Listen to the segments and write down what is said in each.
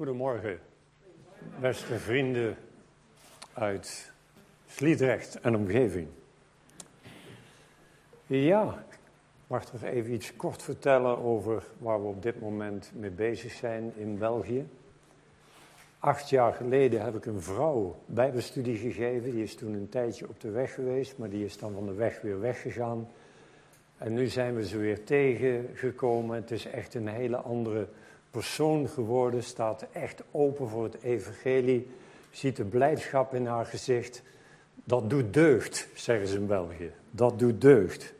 Goedemorgen, beste vrienden uit Sliedrecht en omgeving. Ja, ik mag toch even iets kort vertellen over waar we op dit moment mee bezig zijn in België. 8 jaar geleden heb ik een vrouw bijbelstudie gegeven. Die is toen een tijdje op de weg geweest, maar die is dan van de weg weer weggegaan. En nu zijn we ze weer tegengekomen. Het is echt een hele andere persoon geworden, staat echt open voor het evangelie. Ziet de blijdschap in haar gezicht. Dat doet deugd, zeggen ze in België. Dat doet deugd.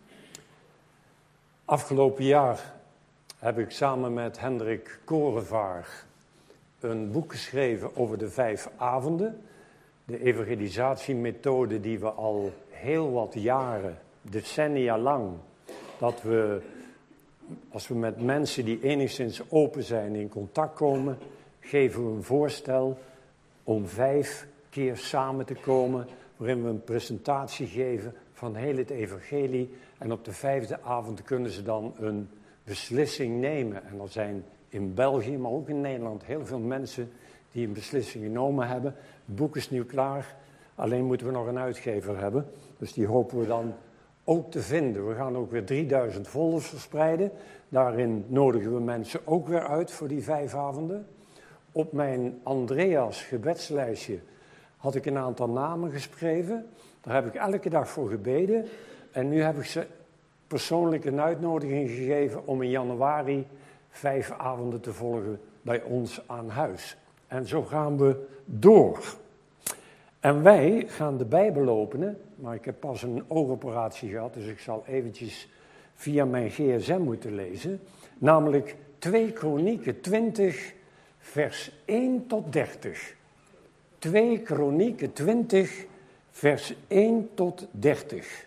Afgelopen jaar heb ik samen met Hendrik Korevaar een boek geschreven over de 5 avonden. De evangelisatiemethode die we al heel wat jaren, decennia lang, dat we, als we met mensen die enigszins open zijn in contact komen, geven we een voorstel om 5 keer samen te komen, waarin we een presentatie geven van heel het evangelie. En op de 5e avond kunnen ze dan een beslissing nemen. En er zijn in België, maar ook in Nederland, heel veel mensen die een beslissing genomen hebben. Het boek is nu klaar, alleen moeten we nog een uitgever hebben. Dus die hopen we dan ook te vinden. We gaan ook weer 3000 folders verspreiden. Daarin nodigen we mensen ook weer uit voor die 5 avonden. Op mijn Andreas gebedslijstje had ik een aantal namen geschreven. Daar heb ik elke dag voor gebeden. En nu heb ik ze persoonlijk een uitnodiging gegeven om in januari 5 avonden te volgen bij ons aan huis. En zo gaan we door. En wij gaan de Bijbel openen, maar ik heb pas een oogoperatie gehad, dus ik zal eventjes via mijn gsm moeten lezen. Namelijk 2 Kronieken 20, vers 1 tot 30. 2 Kronieken 20, vers 1 tot 30.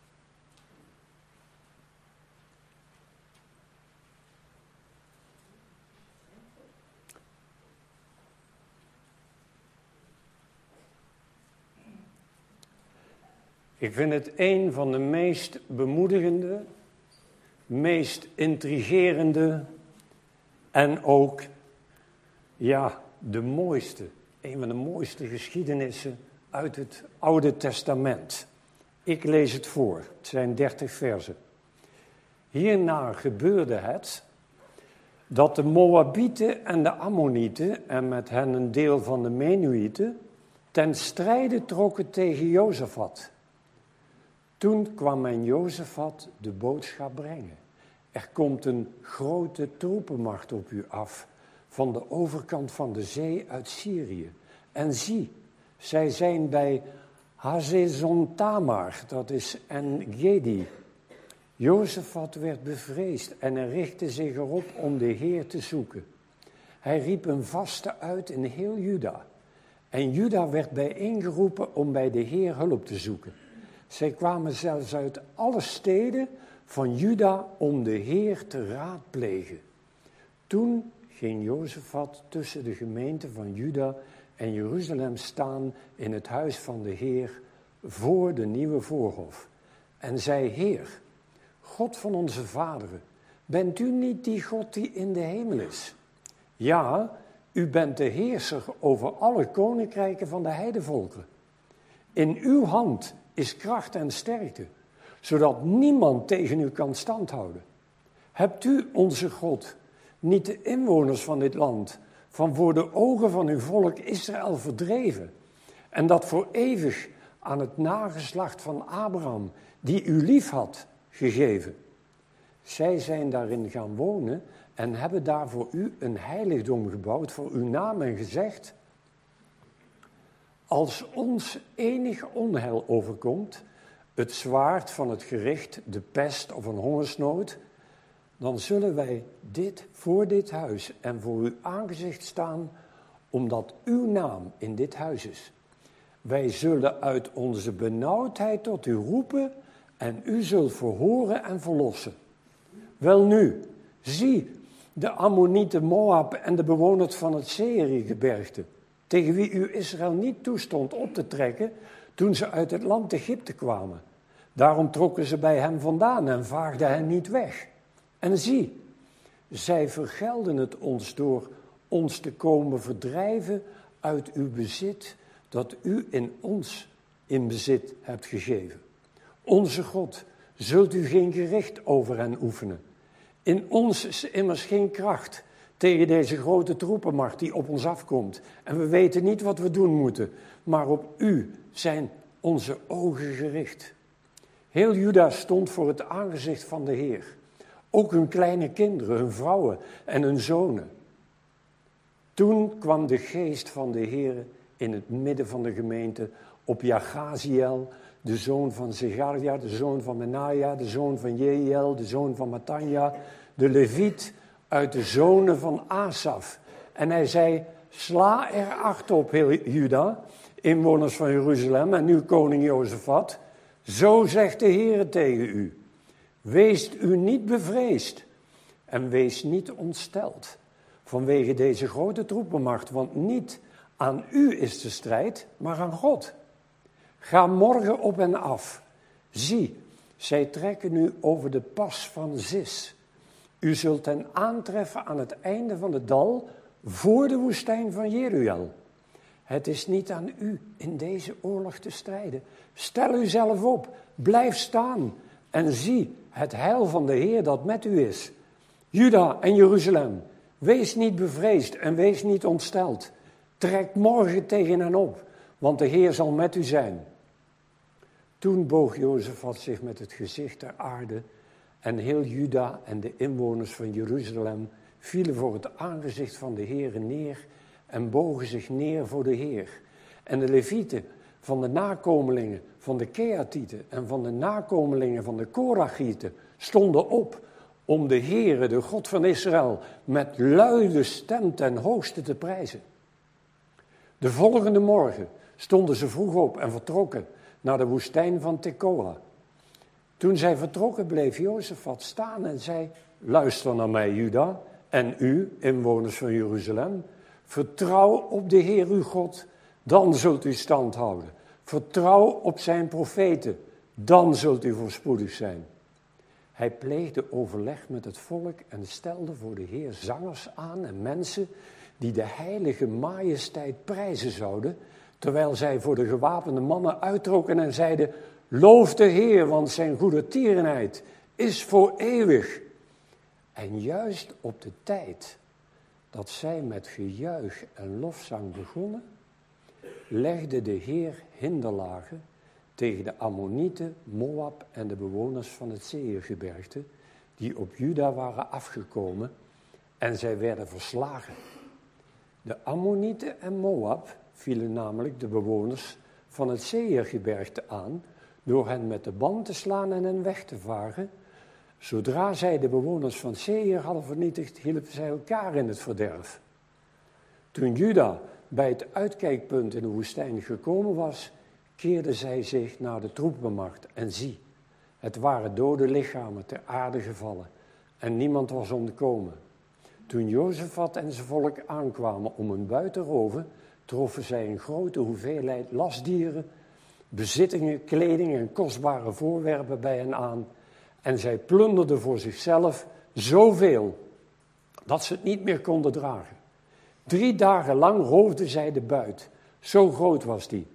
Ik vind het een van de meest bemoedigende, meest intrigerende en ook, de mooiste, een van de mooiste geschiedenissen uit het Oude Testament. Ik lees het voor, het zijn 30 versen. Hierna gebeurde het dat de Moabieten en de Ammonieten en met hen een deel van de Menuïten ten strijde trokken tegen Jozefat. Toen kwam men Jozefat de boodschap brengen. Er komt een grote troepenmacht op u af, van de overkant van de zee uit Syrië. En zie, zij zijn bij Hazezon-Tamar, dat is En-Gedi. Jozefat werd bevreesd en hij richtte zich erop om de Heer te zoeken. Hij riep een vaste uit in heel Juda. En Juda werd bijeengeroepen om bij de Heer hulp te zoeken. Zij kwamen zelfs uit alle steden van Juda om de Heer te raadplegen. Toen ging Jozefat tussen de gemeente van Juda en Jeruzalem staan in het huis van de Heer voor de nieuwe voorhof. En zei: Heer, God van onze vaderen, bent u niet die God die in de hemel is? Ja, u bent de heerser over alle koninkrijken van de heidevolken. In uw hand is kracht en sterkte, zodat niemand tegen u kan standhouden. Hebt u, onze God, niet de inwoners van dit land van voor de ogen van uw volk Israël verdreven, en dat voor eeuwig aan het nageslacht van Abraham, die u lief had, gegeven? Zij zijn daarin gaan wonen en hebben daar voor u een heiligdom gebouwd voor uw naam en gezegd: als ons enig onheil overkomt, het zwaard van het gericht, de pest of een hongersnood, dan zullen wij voor dit huis en voor uw aangezicht staan, omdat uw naam in dit huis is. Wij zullen uit onze benauwdheid tot u roepen en u zult verhoren en verlossen. Welnu, zie, de Ammonieten, Moab en de bewoners van het Seirgebergte, tegen wie u Israël niet toestond op te trekken toen ze uit het land Egypte kwamen. Daarom trokken ze bij hem vandaan en vaagden hen niet weg. En zie, zij vergelden het ons door ons te komen verdrijven uit uw bezit dat u in ons in bezit hebt gegeven. Onze God, zult u geen gericht over hen oefenen. In ons is immers geen kracht tegen deze grote troepenmacht die op ons afkomt. En we weten niet wat we doen moeten, maar op u zijn onze ogen gericht. Heel Juda stond voor het aangezicht van de Heer. Ook hun kleine kinderen, hun vrouwen en hun zonen. Toen kwam de geest van de Heer in het midden van de gemeente op Jahaziel, de zoon van Zecharia, de zoon van Menaja, de zoon van Jeiel, de zoon van Matanja, de leviet uit de zonen van Asaf. En hij zei, sla er acht op, heel Juda, inwoners van Jeruzalem en nu koning Jozefat. Zo zegt de Heer tegen u, wees u niet bevreesd en wees niet ontsteld vanwege deze grote troepenmacht, want niet aan u is de strijd, maar aan God. Ga morgen op en af. Zie, zij trekken nu over de pas van Zis. U zult hen aantreffen aan het einde van het dal, voor de woestijn van Jeruel. Het is niet aan u in deze oorlog te strijden. Stel uzelf op, blijf staan en zie het heil van de Heer dat met u is. Juda en Jeruzalem, wees niet bevreesd en wees niet ontsteld. Trek morgen tegen hen op, want de Heer zal met u zijn. Toen boog Jozefat zich met het gezicht ter aarde en heel Juda en de inwoners van Jeruzalem vielen voor het aangezicht van de Heer neer en bogen zich neer voor de Heer. En de levieten van de nakomelingen van de Keatieten en van de nakomelingen van de Korachieten stonden op om de Heere, de God van Israël, met luide stem ten hoogste te prijzen. De volgende morgen stonden ze vroeg op en vertrokken naar de woestijn van Tekoa. Toen zij vertrokken bleef Jozefat staan en zei, luister naar mij Juda en u, inwoners van Jeruzalem, vertrouw op de Heer uw God, dan zult u stand houden. Vertrouw op zijn profeten, dan zult u voorspoedig zijn. Hij pleegde overleg met het volk en stelde voor de Heer zangers aan en mensen die de heilige majesteit prijzen zouden, terwijl zij voor de gewapende mannen uittrokken en zeiden, loof de Heer, want zijn goedertierenheid is voor eeuwig. En juist op de tijd dat zij met gejuich en lofzang begonnen, legde de Heer hinderlagen tegen de Ammonieten, Moab en de bewoners van het Seirgebergte, die op Juda waren afgekomen, en zij werden verslagen. De Ammonieten en Moab vielen namelijk de bewoners van het Seirgebergte aan, door hen met de band te slaan en hen weg te vagen. Zodra zij de bewoners van Seir hadden vernietigd, hielpen zij elkaar in het verderf. Toen Juda bij het uitkijkpunt in de woestijn gekomen was, keerde zij zich naar de troepenmacht en zie, het waren dode lichamen ter aarde gevallen en niemand was ontkomen. Toen Jozefat en zijn volk aankwamen om hun buit te roven, troffen zij een grote hoeveelheid lastdieren, bezittingen, kleding en kostbare voorwerpen bij hen aan. En zij plunderden voor zichzelf zoveel dat ze het niet meer konden dragen. 3 dagen lang roofden zij de buit, zo groot was die.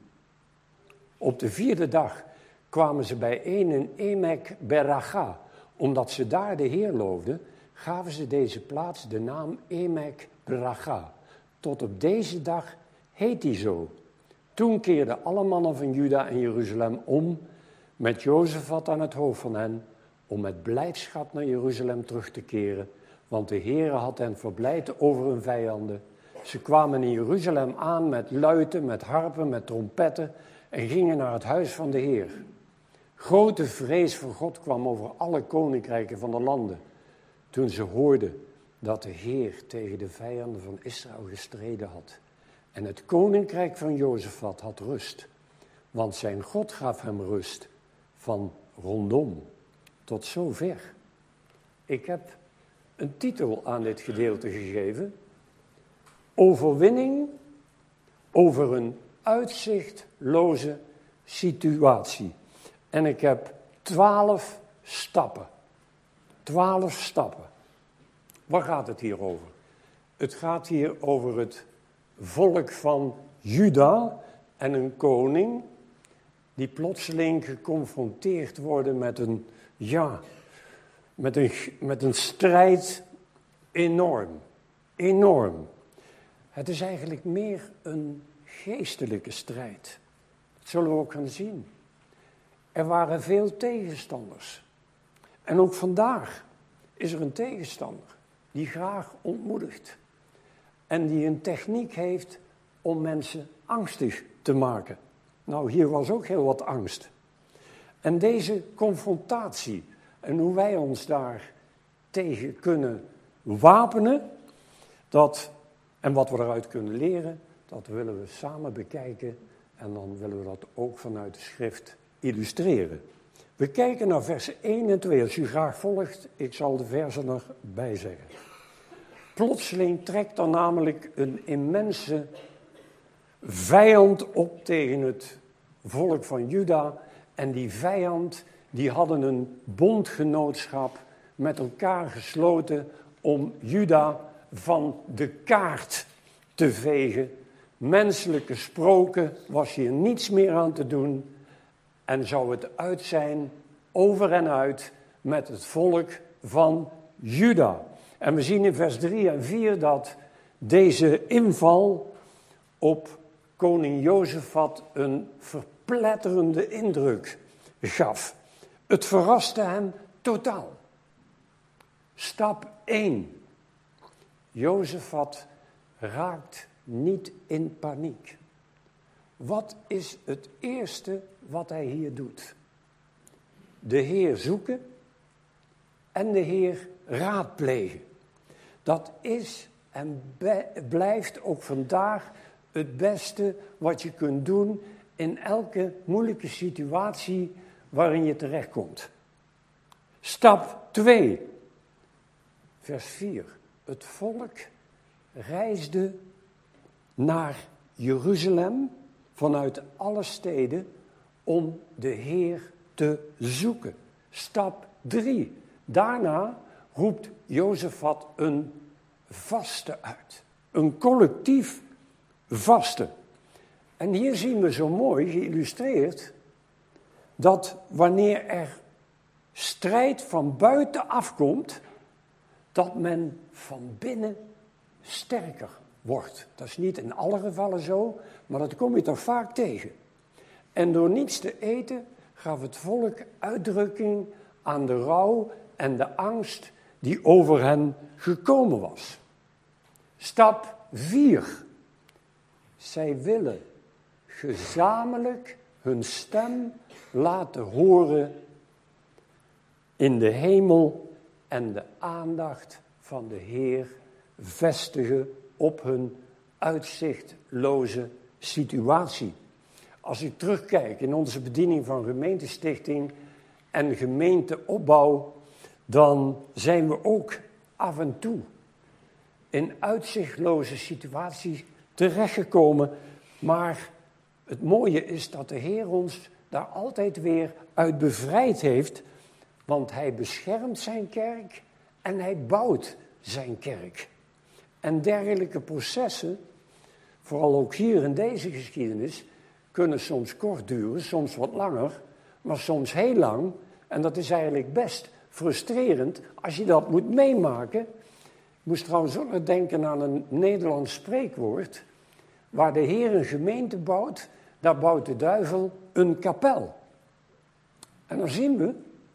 Op de 4e dag kwamen ze bijeen in Emek Beracha. Omdat ze daar de Heer loofden, gaven ze deze plaats de naam Emek Beracha. Tot op deze dag heet die zo. Toen keerden alle mannen van Juda en Jeruzalem om, met Jozefat aan het hoofd van hen, om met blijdschap naar Jeruzalem terug te keren, want de Heere had hen verblijd over hun vijanden. Ze kwamen in Jeruzalem aan met luiten, met harpen, met trompetten en gingen naar het huis van de Heer. Grote vrees voor God kwam over alle koninkrijken van de landen, toen ze hoorden dat de Heer tegen de vijanden van Israël gestreden had. En het koninkrijk van Jozefat had rust, want zijn God gaf hem rust van rondom tot zover. Ik heb een titel aan dit gedeelte gegeven: Overwinning over een uitzichtloze situatie. En ik heb 12 stappen. 12 stappen. Waar gaat het hier over? Het gaat hier over het volk van Juda en een koning die plotseling geconfronteerd worden met een strijd enorm. Het is eigenlijk meer een geestelijke strijd. Dat zullen we ook gaan zien. Er waren veel tegenstanders. En ook vandaag is er een tegenstander die graag ontmoedigt. En die een techniek heeft om mensen angstig te maken. Nou, hier was ook heel wat angst. En deze confrontatie en hoe wij ons daar tegen kunnen wapenen, en wat we eruit kunnen leren, dat willen we samen bekijken en dan willen we dat ook vanuit de schrift illustreren. We kijken naar versen 1 en 2. Als u graag volgt, ik zal de versen erbij zeggen. Plotseling trekt er namelijk een immense vijand op tegen het volk van Juda. En die vijand, die hadden een bondgenootschap met elkaar gesloten om Juda van de kaart te vegen. Menselijk gesproken was hier niets meer aan te doen. En zou het uit zijn, over en uit, met het volk van Juda. En we zien in vers 3 en 4 dat deze inval op koning Jozefat een verpletterende indruk gaf. Het verraste hem totaal. Stap 1. Jozefat raakt niet in paniek. Wat is het eerste wat hij hier doet? De Heer zoeken en de Heer raadplegen. Dat is en blijft ook vandaag het beste wat je kunt doen in elke moeilijke situatie waarin je terechtkomt. Stap 2, vers 4. Het volk reisde naar Jeruzalem vanuit alle steden om de Heer te zoeken. Stap 3. Daarna roept Jozefat een vaste uit. Een collectief vaste. En hier zien we zo mooi geïllustreerd dat wanneer er strijd van buiten afkomt, dat men van binnen sterker wordt. Dat is niet in alle gevallen zo, maar dat kom je toch vaak tegen. En door niets te eten gaf het volk uitdrukking aan de rouw en de angst die over hen gekomen was. Stap 4. Zij willen gezamenlijk hun stem laten horen in de hemel en de aandacht van de Heer vestigen op hun uitzichtloze situatie. Als ik terugkijk in onze bediening van gemeentestichting en gemeenteopbouw, dan zijn we ook af en toe in uitzichtloze situaties terechtgekomen. Maar het mooie is dat de Heer ons daar altijd weer uit bevrijd heeft, want Hij beschermt zijn kerk en Hij bouwt zijn kerk. En dergelijke processen, vooral ook hier in deze geschiedenis, kunnen soms kort duren, soms wat langer, maar soms heel lang. En dat is eigenlijk best frustrerend als je dat moet meemaken. Ik moest trouwens ook nog denken aan een Nederlands spreekwoord. Waar de Heer een gemeente bouwt, daar bouwt de duivel een kapel. En dan zien we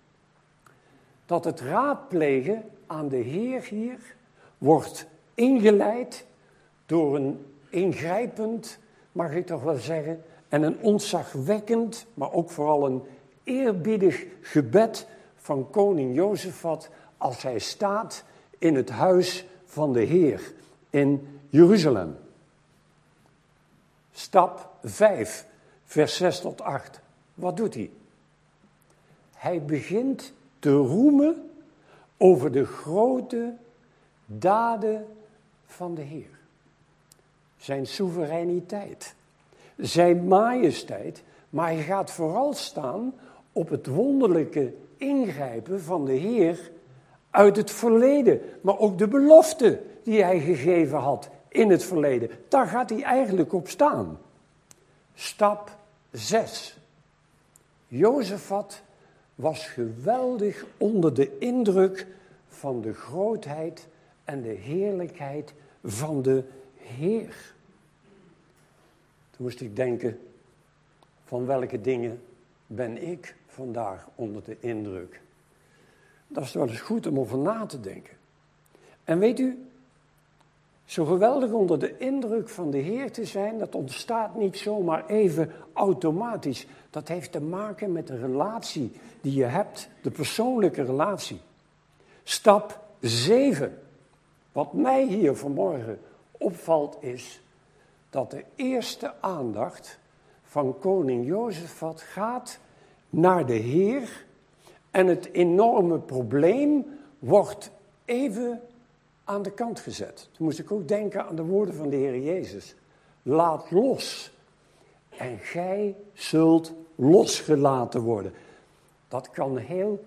dat het raadplegen aan de Heer hier wordt ingeleid door een ingrijpend, mag ik toch wel zeggen, en een ontzagwekkend, maar ook vooral een eerbiedig gebed van koning Jozefat als hij staat in het huis van de Heer in Jeruzalem. Stap 5, vers 6 tot 8. Wat doet hij? Hij begint te roemen over de grote daden van de Heer. Zijn soevereiniteit, zijn majesteit, maar hij gaat vooral staan op het wonderlijke ingrijpen van de Heer uit het verleden, maar ook de belofte die hij gegeven had in het verleden. Daar gaat hij eigenlijk op staan. Stap 6. Jozefat was geweldig onder de indruk van de grootheid en de heerlijkheid van de Heer. Toen moest ik denken, van welke dingen ben ik vandaag onder de indruk? Dat is wel eens goed om over na te denken. En weet u, zo geweldig onder de indruk van de Heer te zijn, dat ontstaat niet zomaar even automatisch. Dat heeft te maken met de relatie die je hebt, de persoonlijke relatie. Stap 7. Wat mij hier vanmorgen opvalt is dat de eerste aandacht van koning Jozefat gaat naar de Heer en het enorme probleem wordt even aan de kant gezet. Toen moest ik ook denken aan de woorden van de Heer Jezus. Laat los en gij zult losgelaten worden. Dat kan heel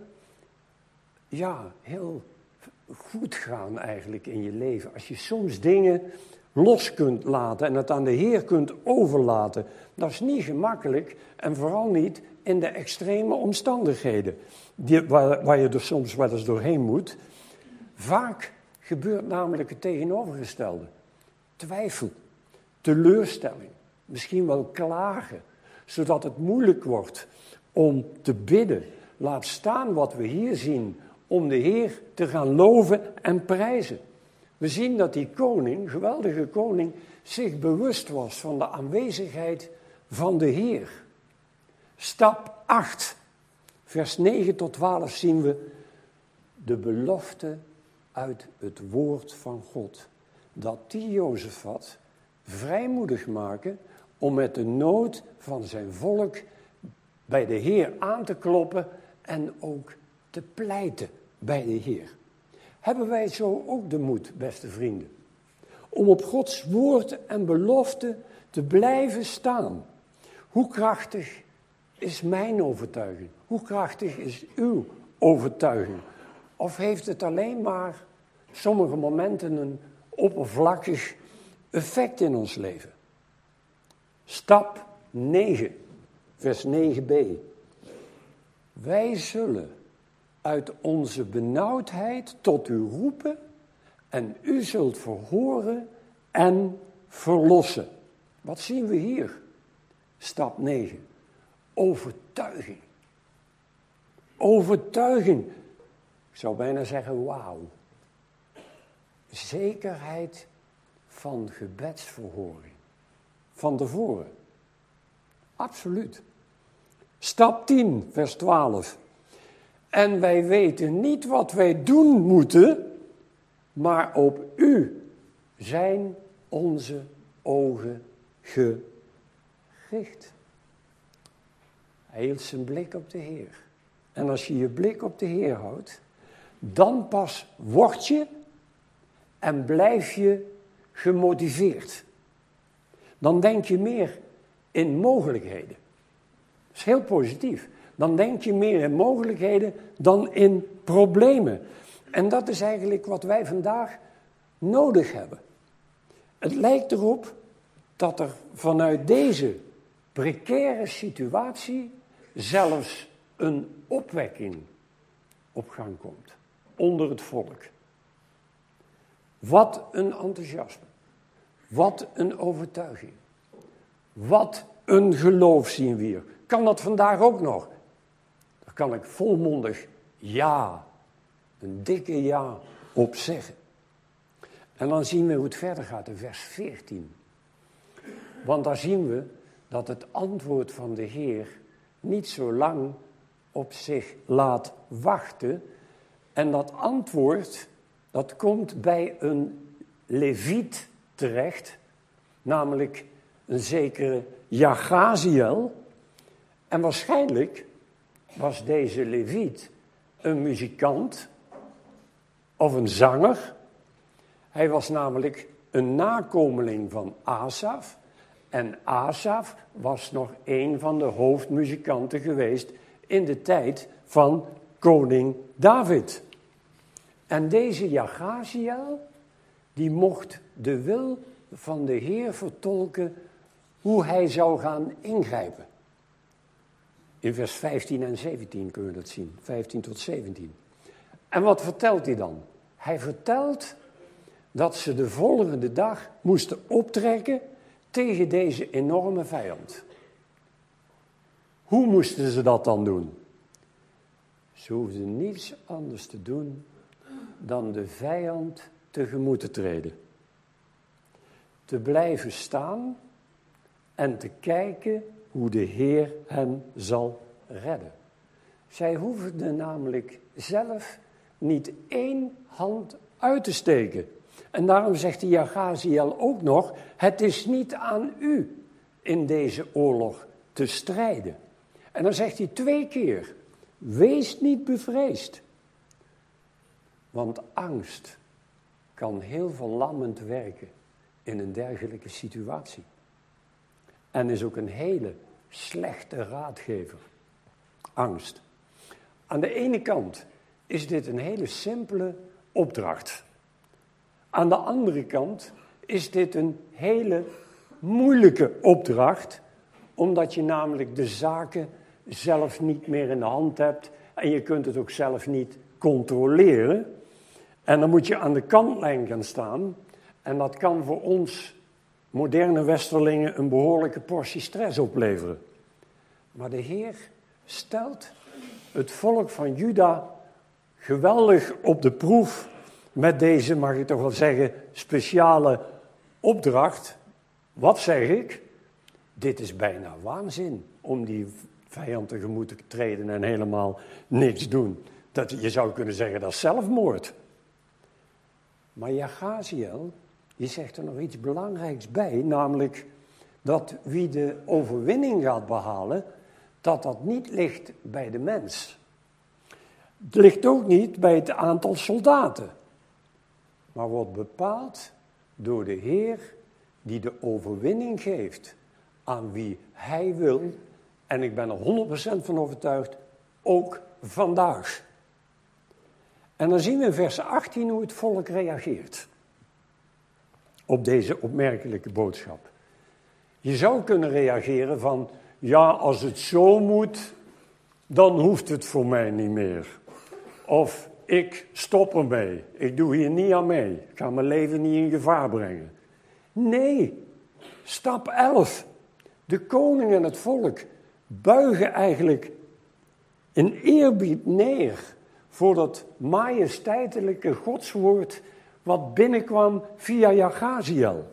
goed gaan eigenlijk in je leven. Als je soms dingen los kunt laten en het aan de Heer kunt overlaten. Dat is niet gemakkelijk en vooral niet in de extreme omstandigheden waar je er soms wel eens doorheen moet. Vaak gebeurt namelijk het tegenovergestelde. Twijfel, teleurstelling, misschien wel klagen, zodat het moeilijk wordt om te bidden. Laat staan wat we hier zien, om de Heer te gaan loven en prijzen. We zien dat die koning, geweldige koning, zich bewust was van de aanwezigheid van de Heer. Stap 8, vers 9 tot 12 zien we de belofte uit het woord van God. Dat die Jozefat vrijmoedig maken om met de nood van zijn volk bij de Heer aan te kloppen en ook te pleiten bij de Heer. Hebben wij zo ook de moed, beste vrienden, om op Gods woord en belofte te blijven staan? Hoe krachtig is mijn overtuiging? Hoe krachtig is uw overtuiging? Of heeft het alleen maar sommige momenten een oppervlakkig effect in ons leven? Stap 9, vers 9b. Wij zullen uit onze benauwdheid tot u roepen en u zult verhoren en verlossen. Wat zien we hier? Stap 9. Overtuiging. Overtuiging. Ik zou bijna zeggen, wauw. Zekerheid van gebedsverhoring. Van tevoren. Absoluut. Stap 10, vers 12. En wij weten niet wat wij doen moeten, maar op u zijn onze ogen gericht. Hij hield zijn blik op de Heer. En als je je blik op de Heer houdt, dan pas word je en blijf je gemotiveerd. Dan denk je meer in mogelijkheden. Dat is heel positief. Dan denk je meer in mogelijkheden dan in problemen. En dat is eigenlijk wat wij vandaag nodig hebben. Het lijkt erop dat er vanuit deze precaire situatie zelfs een opwekking op gang komt onder het volk. Wat een enthousiasme. Wat een overtuiging. Wat een geloof zien we hier. Kan dat vandaag ook nog? Daar kan ik volmondig ja, een dikke ja op zeggen. En dan zien we hoe het verder gaat in vers 14. Want daar zien we dat het antwoord van de Heer niet zo lang op zich laat wachten. En dat antwoord, dat komt bij een leviet terecht, namelijk een zekere Jahaziel. En waarschijnlijk was deze leviet een muzikant of een zanger. Hij was namelijk een nakomeling van Asaf. En Asaf was nog een van de hoofdmuzikanten geweest in de tijd van koning David. En deze Jahaziel, die mocht de wil van de Heer vertolken hoe hij zou gaan ingrijpen. In vers 15 en 17 kunnen we dat zien, 15 tot 17. En wat vertelt hij dan? Hij vertelt dat ze de volgende dag moesten optrekken tegen deze enorme vijand. Hoe moesten ze dat dan doen? Ze hoefden niets anders te doen dan de vijand tegemoet te treden. Te blijven staan en te kijken hoe de Heer hen zal redden. Zij hoefden namelijk zelf niet één hand uit te steken. En daarom zegt de Jahaziel ook nog, het is niet aan u in deze oorlog te strijden. En dan zegt hij 2 keer, wees niet bevreesd. Want angst kan heel verlammend werken in een dergelijke situatie. En is ook een hele slechte raadgever. Angst. Aan de ene kant is dit een hele simpele opdracht. Aan de andere kant is dit een hele moeilijke opdracht, omdat je namelijk de zaken zelf niet meer in de hand hebt en je kunt het ook zelf niet controleren. En dan moet je aan de kantlijn gaan staan en dat kan voor ons moderne westerlingen een behoorlijke portie stress opleveren. Maar de Heer stelt het volk van Juda geweldig op de proef met deze, mag ik toch wel zeggen, speciale opdracht. Wat zeg ik? Dit is bijna waanzin om die vijand tegemoet te treden en helemaal niks doen. Je zou kunnen zeggen dat is zelfmoord. Maar Jahaziel, die zegt er nog iets belangrijks bij, namelijk dat wie de overwinning gaat behalen, dat niet ligt bij de mens. Het ligt ook niet bij het aantal soldaten, maar wordt bepaald door de Heer die de overwinning geeft aan wie hij wil. En ik ben er 100% van overtuigd, ook vandaag. En dan zien we in vers 18 hoe het volk reageert op deze opmerkelijke boodschap. Je zou kunnen reageren van, ja, als het zo moet, dan hoeft het voor mij niet meer. Of ik stop ermee, ik doe hier niet aan mee, ik ga mijn leven niet in gevaar brengen. Nee, stap 11. De koning en het volk buigen eigenlijk in eerbied neer voor dat majesteitelijke godswoord wat binnenkwam via Jahaziel.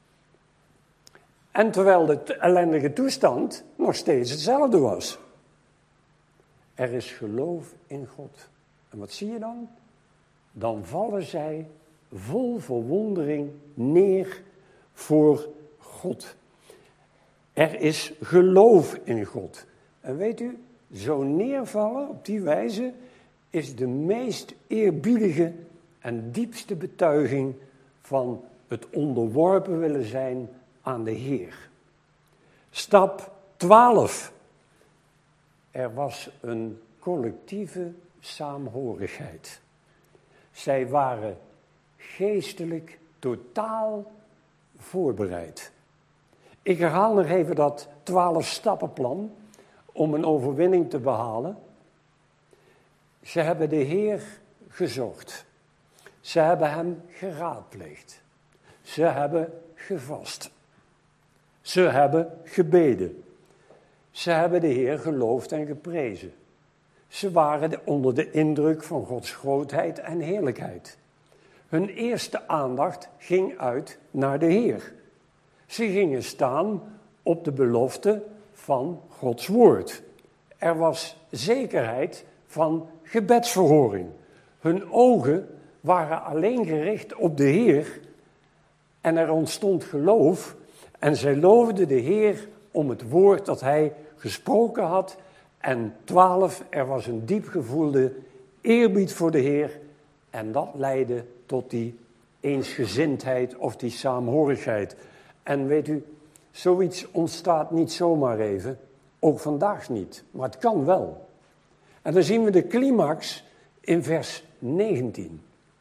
En terwijl de ellendige toestand nog steeds hetzelfde was. Er is geloof in God. En wat zie je dan? Dan vallen zij vol verwondering neer voor God. Er is geloof in God. En weet u, zo neervallen op die wijze is de meest eerbiedige en diepste betuiging van het onderworpen willen zijn aan de Heer. Stap 12. Er was een collectieve saamhorigheid. Zij waren geestelijk totaal voorbereid. Ik herhaal nog even dat 12-stappenplan om een overwinning te behalen. Ze hebben de Heer gezocht. Ze hebben hem geraadpleegd. Ze hebben gevast. Ze hebben gebeden. Ze hebben de Heer geloofd en geprezen. Ze waren onder de indruk van Gods grootheid en heerlijkheid. Hun eerste aandacht ging uit naar de Heer. Ze gingen staan op de belofte van Gods woord. Er was zekerheid van gebedsverhoring. Hun ogen waren alleen gericht op de Heer en er ontstond geloof en zij loofden de Heer om het woord dat hij gesproken had. En 12, er was een diep gevoelde eerbied voor de Heer en dat leidde tot die eensgezindheid of die saamhorigheid. En weet u, zoiets ontstaat niet zomaar even, ook vandaag niet, maar het kan wel. En dan zien we de climax in vers 19.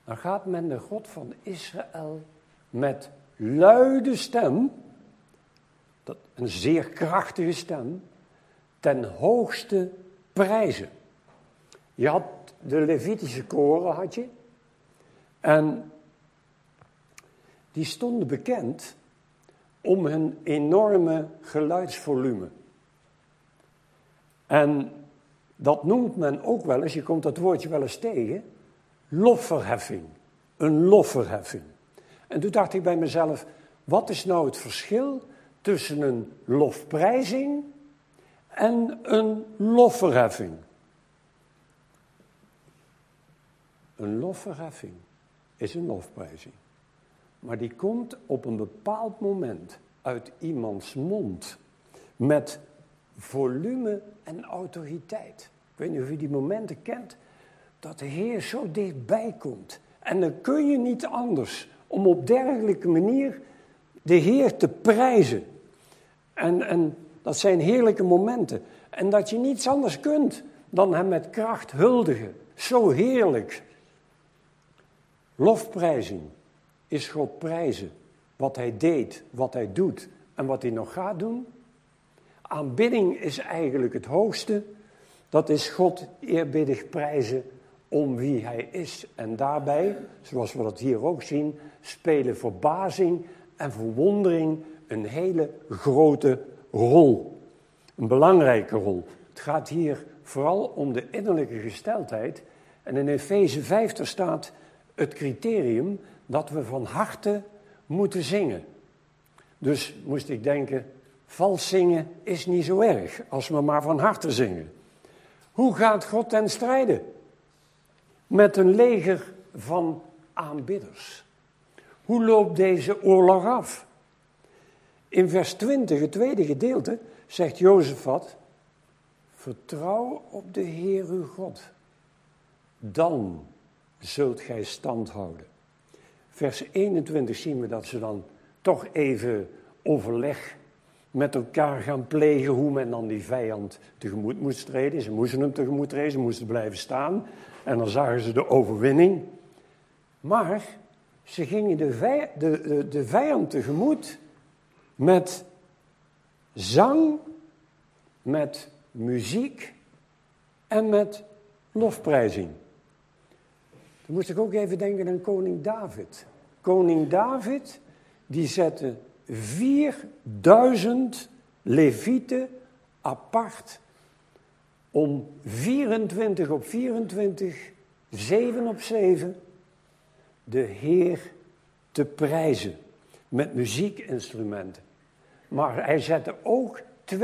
dan gaat men de God van Israël met luide stem, een zeer krachtige stem, ten hoogste prijzen. Je had de Levitische koren, had je, en die stonden bekend om hun enorme geluidsvolume. En dat noemt men ook wel eens, je komt dat woordje wel eens tegen, lofverheffing. Een lofverheffing. En toen dacht ik bij mezelf, wat is nou het verschil tussen een lofprijzing en een lofverheffing? Een lofverheffing is een lofprijzing. Maar die komt op een bepaald moment uit iemands mond met volume en autoriteit. Ik weet niet of u die momenten kent, dat de Heer zo dichtbij komt. En dan kun je niet anders om op dergelijke manier de Heer te prijzen. En dat zijn heerlijke momenten. En dat je niets anders kunt dan hem met kracht huldigen. Zo heerlijk. Lofprijzing is God prijzen. Wat hij deed, wat hij doet en wat hij nog gaat doen. Aanbidding is eigenlijk het hoogste. Dat is God eerbiedig prijzen om wie hij is. En daarbij, zoals we dat hier ook zien, spelen verbazing en verwondering een hele grote rol. Een belangrijke rol. Het gaat hier vooral om de innerlijke gesteldheid. En in Efeze 5 staat het criterium dat we van harte moeten zingen. Dus moest ik denken, vals zingen is niet zo erg, als we maar van harte zingen. Hoe gaat God ten strijde? Met een leger van aanbidders. Hoe loopt deze oorlog af? In vers 20, het tweede gedeelte, zegt Jozefat, vertrouw op de Heer uw God. Dan zult gij stand houden. Vers 21 zien we dat ze dan toch even overleg met elkaar gaan plegen hoe men dan die vijand tegemoet moest treden. Ze moesten hem tegemoet treden, ze moesten blijven staan. En dan zagen ze de overwinning. Maar ze gingen de vijand tegemoet met zang, met muziek en met lofprijzing. Dan moest ik ook even denken aan koning David. Koning David, die zette 4000 levieten apart om 24 op 24, 7 op 7, de Heer te prijzen met muziekinstrumenten. Maar hij zette ook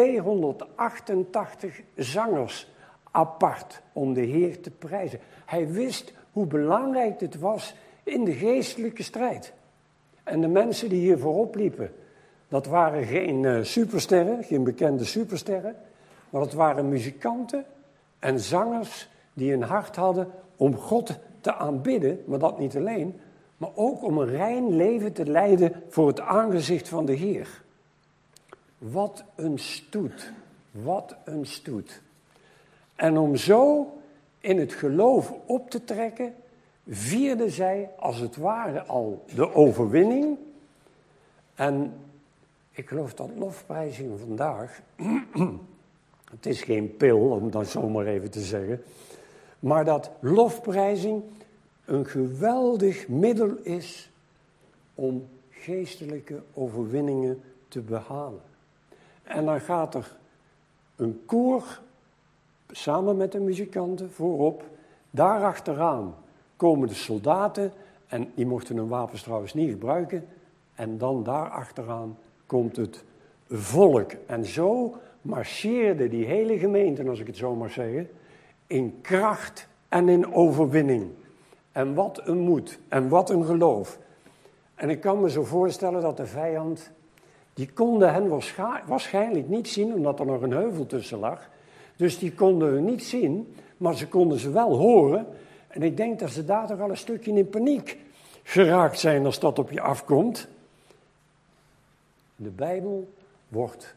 288 zangers apart om de Heer te prijzen. Hij wist hoe belangrijk dit was in de geestelijke strijd. En de mensen die hier voorop liepen, dat waren geen supersterren, geen bekende supersterren, maar dat waren muzikanten en zangers die een hart hadden om God te aanbidden, maar dat niet alleen, maar ook om een rein leven te leiden voor het aangezicht van de Heer. Wat een stoet, wat een stoet. En om zo in het geloof op te trekken, vierden zij als het ware al de overwinning. En ik geloof dat lofprijzing vandaag, het is geen pil om dat zomaar even te zeggen, maar dat lofprijzing een geweldig middel is om geestelijke overwinningen te behalen. En dan gaat er een koor samen met de muzikanten voorop, daarachteraan komen de soldaten en die mochten hun wapens trouwens niet gebruiken. En dan daarachteraan komt het volk. En zo marcheerde die hele gemeente, als ik het zo mag zeggen, in kracht en in overwinning. En wat een moed en wat een geloof. En ik kan me zo voorstellen dat de vijand, die konden hen waarschijnlijk niet zien, omdat er nog een heuvel tussen lag. Dus die konden hun niet zien, maar ze konden ze wel horen. En ik denk dat ze daar toch al een stukje in paniek geraakt zijn als dat op je afkomt. In de Bijbel wordt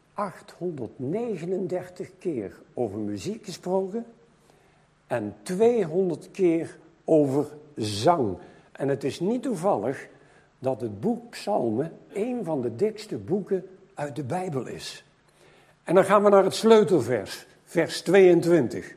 839 keer over muziek gesproken en 200 keer over zang. En het is niet toevallig dat het boek Psalmen een van de dikste boeken uit de Bijbel is. En dan gaan we naar het sleutelvers, vers 22.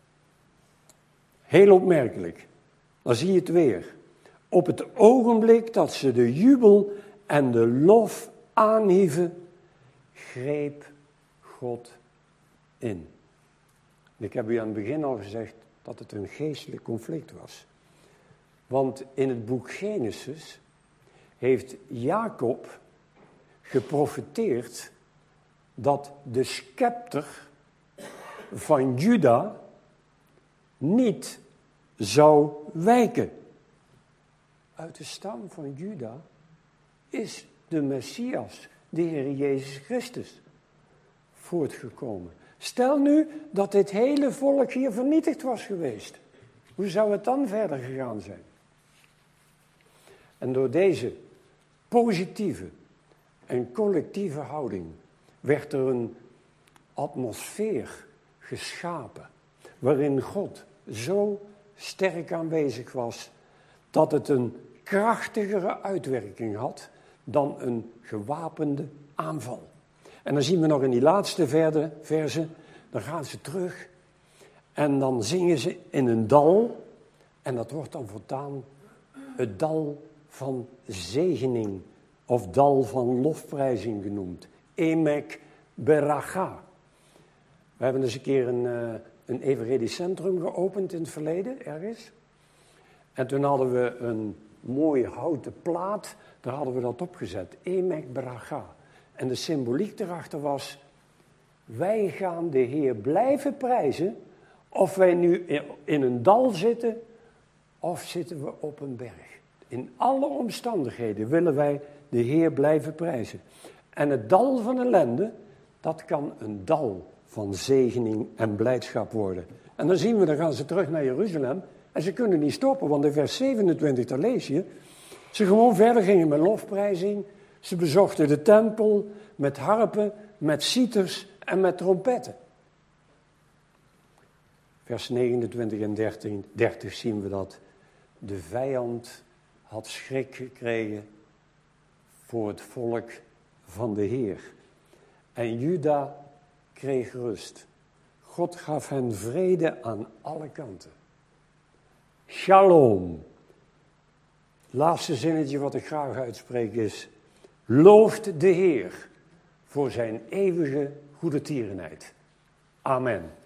Heel opmerkelijk. Dan zie je het weer. Op het ogenblik dat ze de jubel en de lof aanhieven, greep God in. Ik heb u aan het begin al gezegd dat het een geestelijk conflict was. Want in het boek Genesis heeft Jacob geprofeteerd dat de scepter van Juda niet zou wijken. Uit de stam van Juda is de Messias, de Heer Jezus Christus, voortgekomen. Stel nu dat dit hele volk hier vernietigd was geweest. Hoe zou het dan verder gegaan zijn? En door deze positieve en collectieve houding werd er een atmosfeer geschapen, waarin God zo sterk aanwezig was, dat het een krachtigere uitwerking had dan een gewapende aanval. En dan zien we nog in die laatste verse, dan gaan ze terug en dan zingen ze in een dal, en dat wordt dan voortaan het dal van zegening of dal van lofprijzing genoemd. Emek Beracha. We hebben eens een keer een evanghelisch centrum geopend in het verleden, ergens. En toen hadden we een mooie houten plaat, daar hadden we dat opgezet. Emek Beracha. En de symboliek erachter was, wij gaan de Heer blijven prijzen, of wij nu in een dal zitten, of zitten we op een berg. In alle omstandigheden willen wij de Heer blijven prijzen. En het dal van ellende, dat kan een dal van zegening en blijdschap worden. En dan zien we, dan gaan ze terug naar Jeruzalem, en ze kunnen niet stoppen, want in vers 27, daar lees je, ze gewoon verder gingen met lofprijzing. Ze bezochten de tempel met harpen, met citers en met trompetten. Vers 29 en 30 zien we dat de vijand had schrik gekregen voor het volk van de Heer. En Juda kreeg rust. God gaf hen vrede aan alle kanten. Shalom. Laatste zinnetje wat ik graag uitspreek is: looft de Heer voor zijn eeuwige goedertierenheid. Amen.